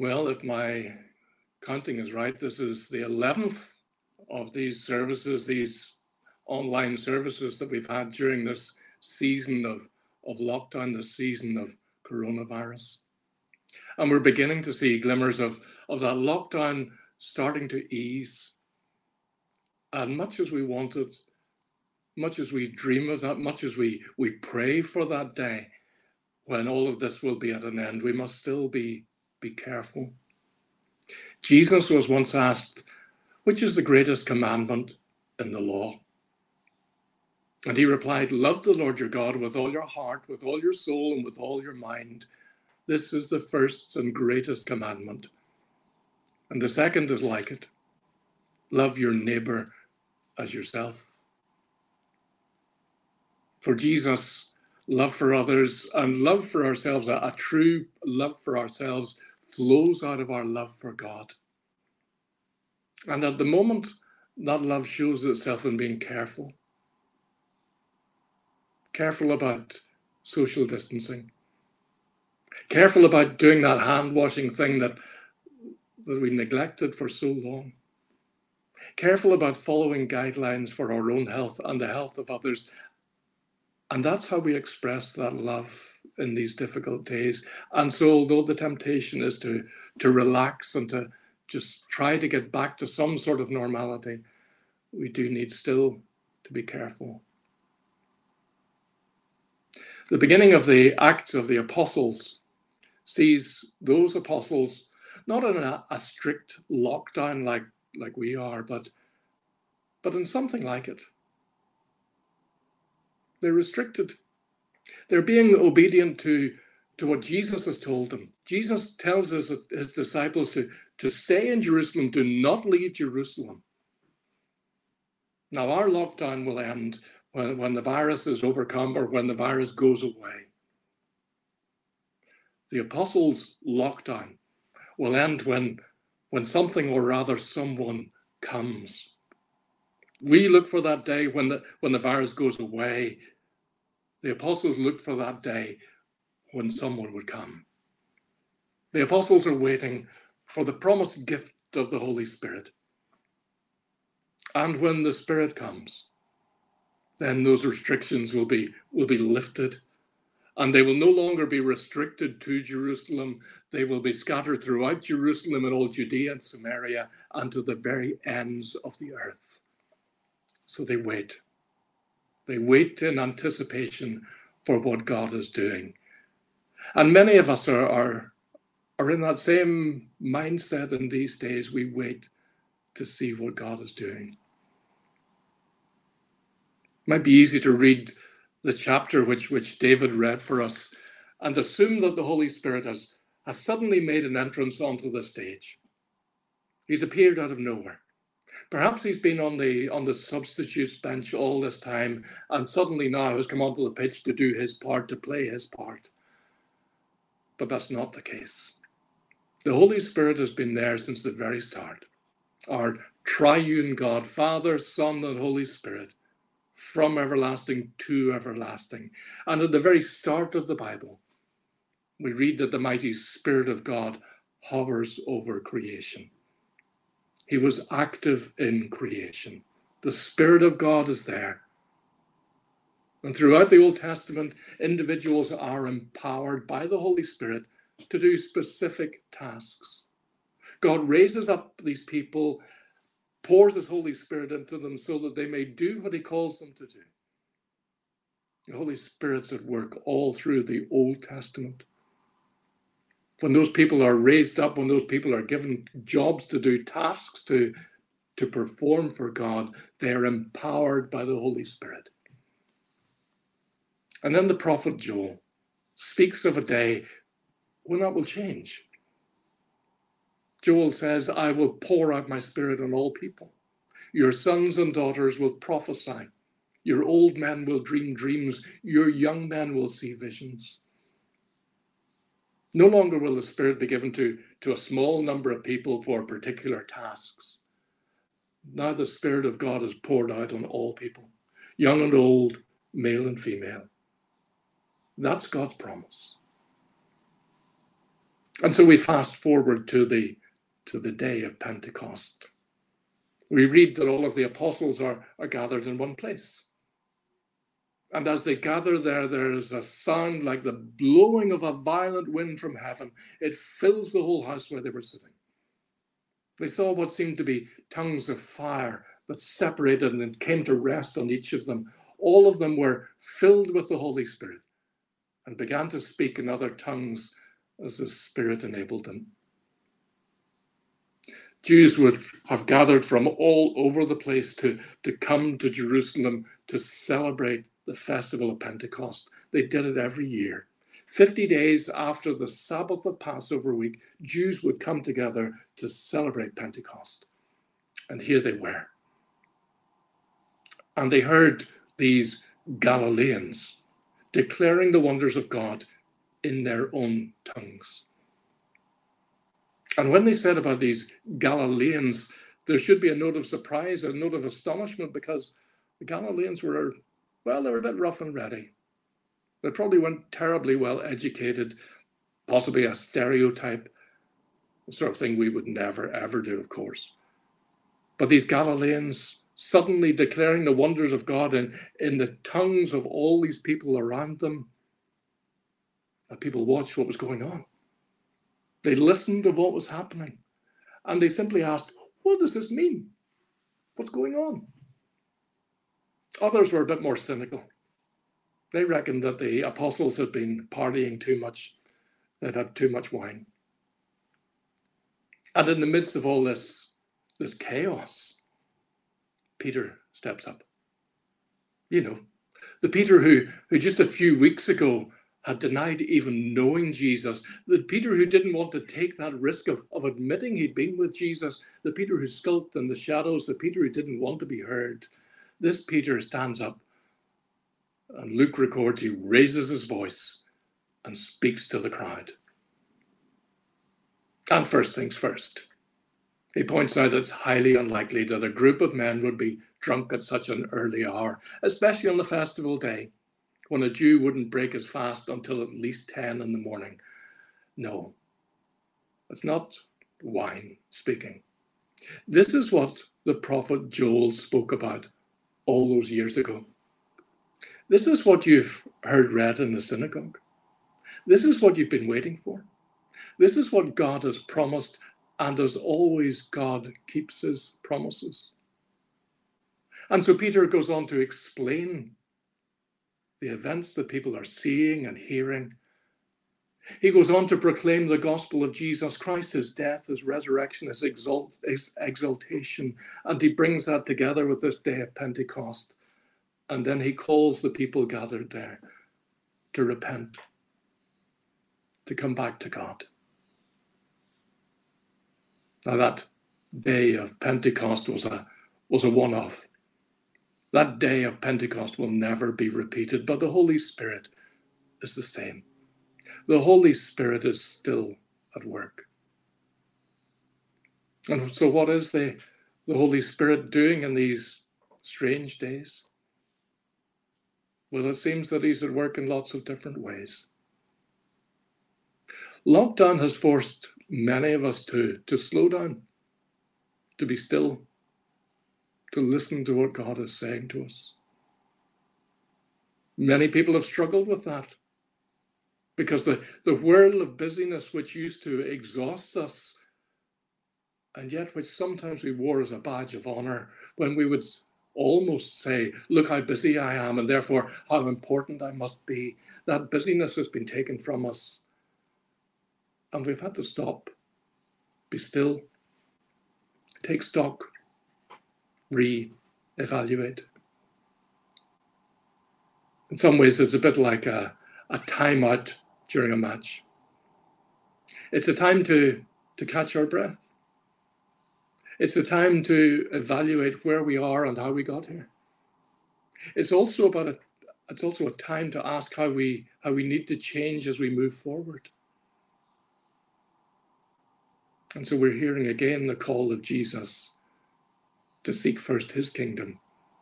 Well, if my counting is right, this is the 11th of these services, these online services that we've had during this season of lockdown, this season of coronavirus. And we're beginning to see glimmers of that lockdown starting to ease. And much as we want it, much as we dream of that, much as we pray for that day when all of this will be at an end, we must still be careful. Jesus was once asked, which is the greatest commandment in the law? And he replied, love the Lord your God with all your heart, with all your soul, and with all your mind. This is the first and greatest commandment. And the second is like it. Love your neighbor as yourself. For Jesus, love for others and love for ourselves, a true love for ourselves, flows out of our love for God. And at the moment, that love shows itself in being careful. Careful about social distancing. Careful about doing that hand-washing thing that we neglected for so long. Careful about following guidelines for our own health and the health of others. And that's how we express that love in these difficult days. And so although the temptation is to relax and to just try to get back to some sort of normality, we do need still to be careful. The beginning of the Acts of the Apostles sees those apostles not in a strict lockdown like we are, but in something like it. They're restricted. They're being obedient to what Jesus has told them. Jesus tells his disciples to stay in Jerusalem, do not leave Jerusalem. Now, our lockdown will end when the virus is overcome or when the virus goes away. The apostles' lockdown will end when something, or rather someone, comes. We look for that day when the virus goes away. The apostles looked for that day when someone would come. The apostles are waiting for the promised gift of the Holy Spirit. And when the Spirit comes, then those restrictions will be lifted, and they will no longer be restricted to Jerusalem. They will be scattered throughout Jerusalem and all Judea and Samaria and to the very ends of the earth. So they wait. They wait in anticipation for what God is doing. And many of us are in that same mindset in these days. We wait to see what God is doing. It might be easy to read the chapter which David read for us and assume that the Holy Spirit has suddenly made an entrance onto the stage. He's appeared out of nowhere. Perhaps he's been on the substitutes bench all this time and suddenly now has come onto the pitch to do his part, to play his part. But that's not the case. The Holy Spirit has been there since the very start. Our triune God, Father, Son, and Holy Spirit, from everlasting to everlasting. And at the very start of the Bible, we read that the mighty Spirit of God hovers over creation. He was active in creation. The Spirit of God is there. And throughout the Old Testament, individuals are empowered by the Holy Spirit to do specific tasks. God raises up these people, pours his Holy Spirit into them so that they may do what he calls them to do. The Holy Spirit's at work all through the Old Testament. When those people are raised up, when those people are given jobs to do, tasks to perform for God, they are empowered by the Holy Spirit. And then the prophet Joel speaks of a day when that will change. Joel says, I will pour out my Spirit on all people. Your sons and daughters will prophesy. Your old men will dream dreams. Your young men will see visions. No longer will the Spirit be given to a small number of people for particular tasks. Now the Spirit of God is poured out on all people, young and old, male and female. That's God's promise. And so we fast forward to the day of Pentecost. We read that all of the apostles are gathered in one place. And as they gather there is a sound like the blowing of a violent wind from heaven. It fills the whole house where they were sitting. They saw what seemed to be tongues of fire that separated and came to rest on each of them. All of them were filled with the Holy Spirit and began to speak in other tongues as the Spirit enabled them. Jews would have gathered from all over the place to come to Jerusalem to celebrate the festival of Pentecost. They did it every year. 50 days after the Sabbath of Passover week, Jews would come together to celebrate Pentecost. And here they were. And they heard these Galileans declaring the wonders of God in their own tongues. And when they said about these Galileans, there should be a note of surprise, a note of astonishment, because the Galileans were, well, they were a bit rough and ready. They probably weren't terribly well educated, possibly a stereotype, the sort of thing we would never, ever do, of course. But these Galileans suddenly declaring the wonders of God in the tongues of all these people around them, and people watched what was going on. They listened to what was happening, and they simply asked, what does this mean? What's going on? Others were a bit more cynical. They reckoned that the apostles had been partying too much, they'd had too much wine. And in the midst of all this chaos, Peter steps up. You know, the Peter who just a few weeks ago had denied even knowing Jesus, the Peter who didn't want to take that risk of admitting he'd been with Jesus, the Peter who skulked in the shadows, the Peter who didn't want to be heard. This Peter stands up, and Luke records he raises his voice and speaks to the crowd. And first things first, he points out it's highly unlikely that a group of men would be drunk at such an early hour, especially on the festival day, when a Jew wouldn't break his fast until at least 10 in the morning. No, it's not wine speaking. This is what the prophet Joel spoke about all those years ago. This is what you've heard read in the synagogue. This is what you've been waiting for. This is what God has promised, and as always, God keeps his promises. And so Peter goes on to explain the events that people are seeing and hearing. He goes on to proclaim the gospel of Jesus Christ, his death, his resurrection, his exaltation, and he brings that together with this day of Pentecost. And then he calls the people gathered there to repent, to come back to God. Now that day of Pentecost was a one-off. That day of Pentecost will never be repeated, but the Holy Spirit is the same. The Holy Spirit is still at work. And so what is the Holy Spirit doing in these strange days? Well, it seems that he's at work in lots of different ways. Lockdown has forced many of us to slow down, to be still, to listen to what God is saying to us. Many people have struggled with that because the whirl of busyness which used to exhaust us, and yet which sometimes we wore as a badge of honor, when we would almost say, look how busy I am, and therefore how important I must be. That busyness has been taken from us, and we've had to stop, be still, take stock, re-evaluate. In some ways, it's a bit like a timeout during a match. It's a time to catch our breath. It's a time to evaluate where we are and how we got here. It's also a time to ask how we need to change as we move forward. And so we're hearing again the call of Jesus to seek first his kingdom,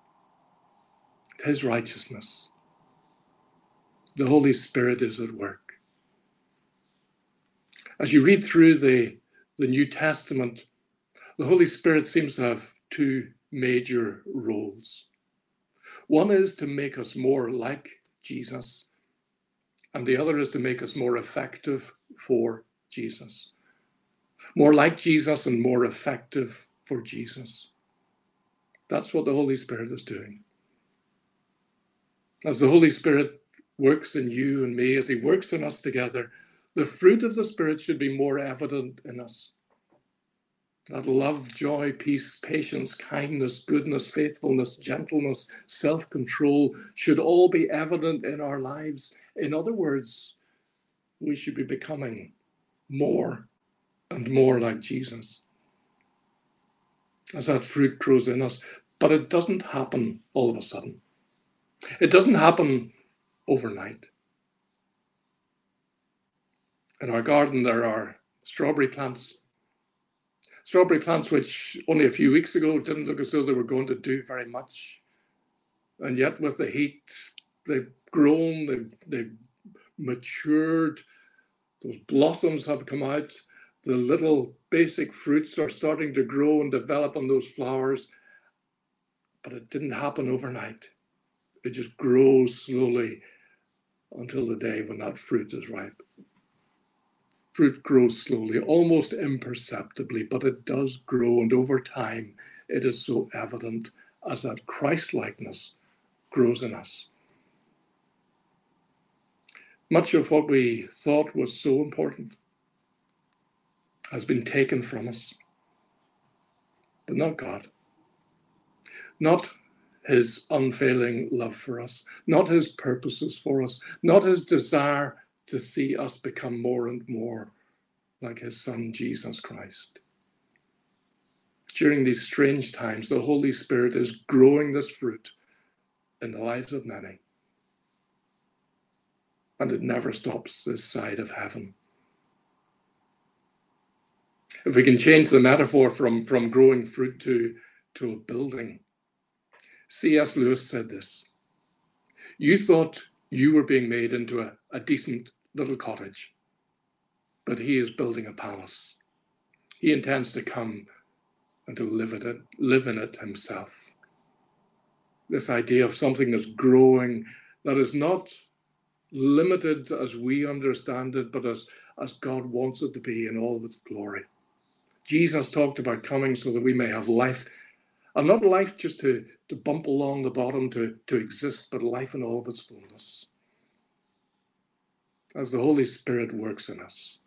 his righteousness. The Holy Spirit is at work. As you read through the New Testament, the Holy Spirit seems to have two major roles. One is to make us more like Jesus, and the other is to make us more effective for Jesus. More like Jesus and more effective for Jesus. That's what the Holy Spirit is doing. As the Holy Spirit works in you and me, as he works in us together, the fruit of the Spirit should be more evident in us. That love, joy, peace, patience, kindness, goodness, faithfulness, gentleness, self-control should all be evident in our lives. In other words, we should be becoming more and more like Jesus as that fruit grows in us. But it doesn't happen all of a sudden. It doesn't happen overnight. In our garden, there are strawberry plants. Strawberry plants which only a few weeks ago didn't look as though they were going to do very much. And yet with the heat, they've grown, they've matured, those blossoms have come out, the little basic fruits are starting to grow and develop on those flowers. But it didn't happen overnight. It just grows slowly until the day when that fruit is ripe. Fruit grows slowly, almost imperceptibly, but it does grow, and over time it is so evident as that Christ-likeness grows in us. Much of what we thought was so important has been taken from us, but not God. Not his unfailing love for us, not his purposes for us, not his desire to see us become more and more like his Son, Jesus Christ. During these strange times, the Holy Spirit is growing this fruit in the lives of many. And it never stops this side of heaven. If we can change the metaphor from growing fruit to a building, C.S. Lewis said this: "You thought you were being made into a decent little cottage, but he is building a palace. He intends to come and to live in it himself." This idea of something that's growing, that is not limited as we understand it, but as God wants it to be in all of its glory. Jesus talked about coming so that we may have life, and not life just to bump along the bottom to exist, but life in all of its fullness. As the Holy Spirit works in us,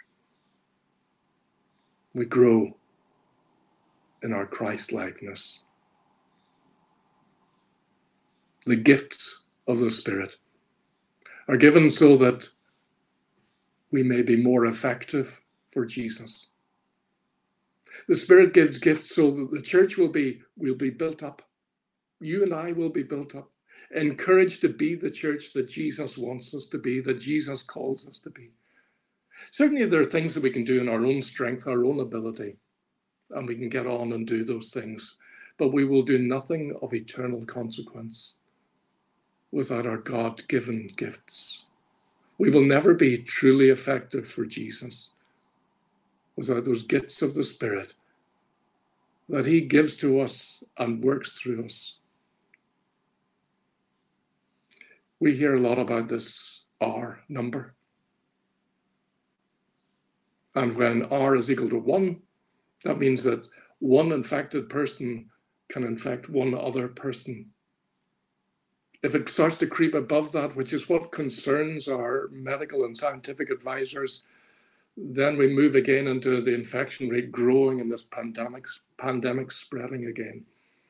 we grow in our Christ-likeness. The gifts of the Spirit are given so that we may be more effective for Jesus. The Spirit gives gifts so that the church will be built up. You and I will be built up, encouraged to be the church that Jesus wants us to be, that Jesus calls us to be. Certainly there are things that we can do in our own strength, our own ability, and we can get on and do those things, but we will do nothing of eternal consequence without our God-given gifts. We will never be truly effective for Jesus without those gifts of the Spirit that he gives to us and works through us. We hear a lot about this R number. And when R is equal to 1, that means that one infected person can infect one other person. If it starts to creep above that, which is what concerns our medical and scientific advisors, then we move again into the infection rate growing and this pandemic spreading again.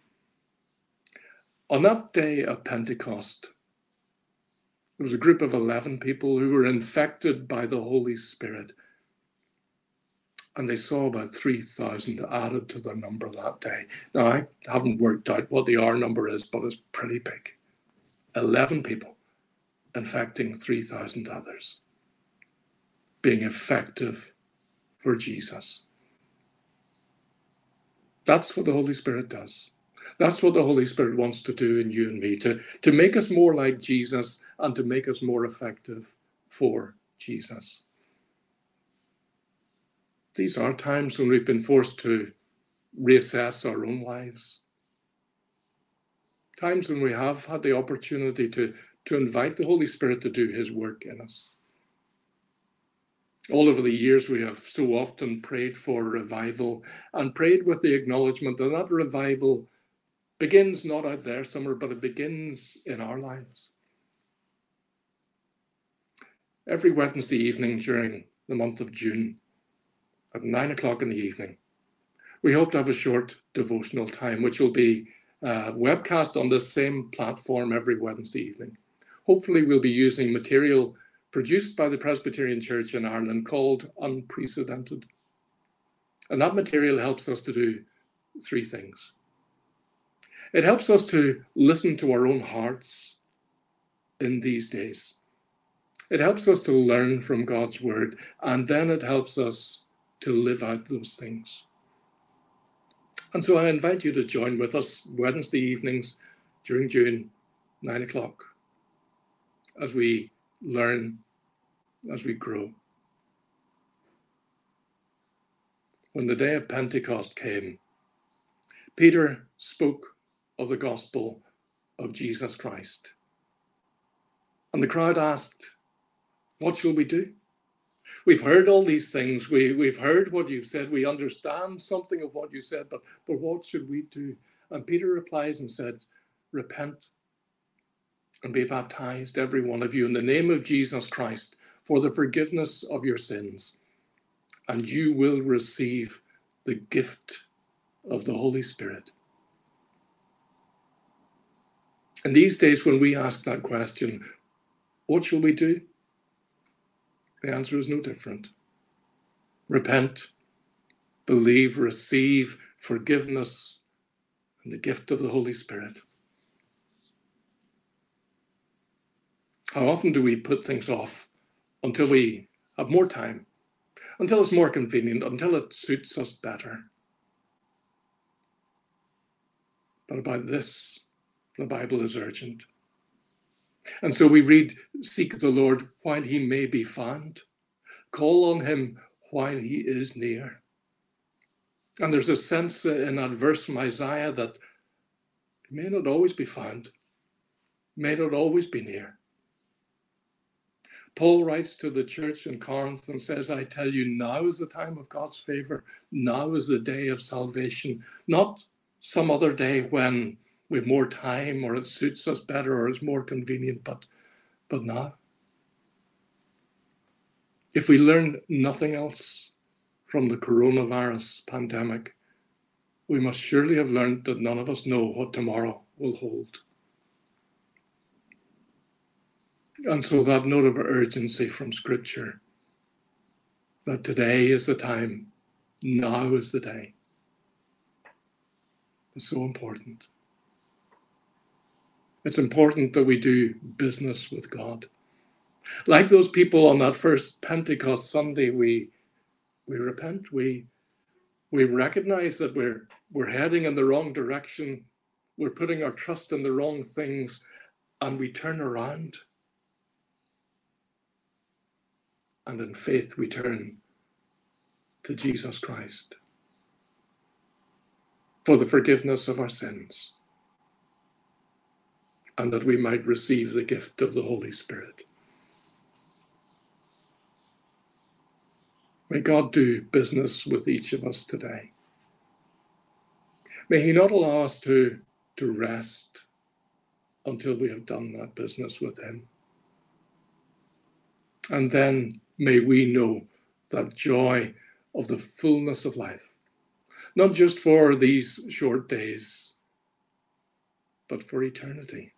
On that day of Pentecost, there was a group of 11 people who were infected by the Holy Spirit. And they saw about 3,000 added to their number that day. Now, I haven't worked out what the R number is, but it's pretty big. 11 people infecting 3,000 others, being effective for Jesus. That's what the Holy Spirit does. That's what the Holy Spirit wants to do in you and me, to make us more like Jesus and to make us more effective for Jesus. these are times when we've been forced to reassess our own lives. Times when we have had the opportunity to invite the Holy Spirit to do his work in us. All over the years, we have so often prayed for revival and prayed with the acknowledgement that that revival begins not out there somewhere, but it begins in our lives. Every Wednesday evening during the month of June at 9 o'clock in the evening, we hope to have a short devotional time, which will be webcast on this same platform every Wednesday evening. Hopefully, we'll be using material produced by the Presbyterian Church in Ireland called Unprecedented. And that material helps us to do three things. It helps us to listen to our own hearts in these days. It helps us to learn from God's word, and then it helps us to live out those things. And so I invite you to join with us Wednesday evenings during June, 9 o'clock, as we learn, as we grow. When the day of Pentecost came, Peter spoke of the gospel of Jesus Christ. And the crowd asked, "What shall we do? We've heard all these things. We've heard what you've said. We understand something of what you said, but what should we do?" And Peter replies and said, "Repent and be baptized, every one of you, in the name of Jesus Christ for the forgiveness of your sins, and you will receive the gift of the Holy Spirit." In these days, when we ask that question, what shall we do? The answer is no different. Repent, believe, receive forgiveness and the gift of the Holy Spirit. How often do we put things off until we have more time, until it's more convenient, until it suits us better? But about this, the Bible is urgent. And so we read, "Seek the Lord while he may be found. Call on him while he is near." And there's a sense in that verse from Isaiah that it may not always be found, may not always be near. Paul writes to the church in Corinth and says, "I tell you, now is the time of God's favor. Now is the day of salvation. Not some other day when we have more time or it suits us better or it's more convenient, but now." If we learn nothing else from the coronavirus pandemic, we must surely have learned that none of us know what tomorrow will hold. And so that note of urgency from Scripture, that today is the time, now is the day, is so important. It's important that we do business with God. Like those people on that first Pentecost Sunday, we repent. We recognize that we're heading in the wrong direction. We're putting our trust in the wrong things, and we turn around. And in faith, we turn to Jesus Christ for the forgiveness of our sins, and that we might receive the gift of the Holy Spirit. May God do business with each of us today. May he not allow us to rest until we have done that business with him. And then may we know that joy of the fullness of life, not just for these short days, but for eternity.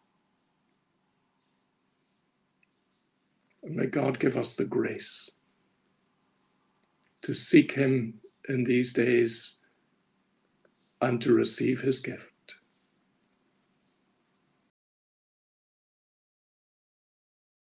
And may God give us the grace to seek him in these days and to receive his gift.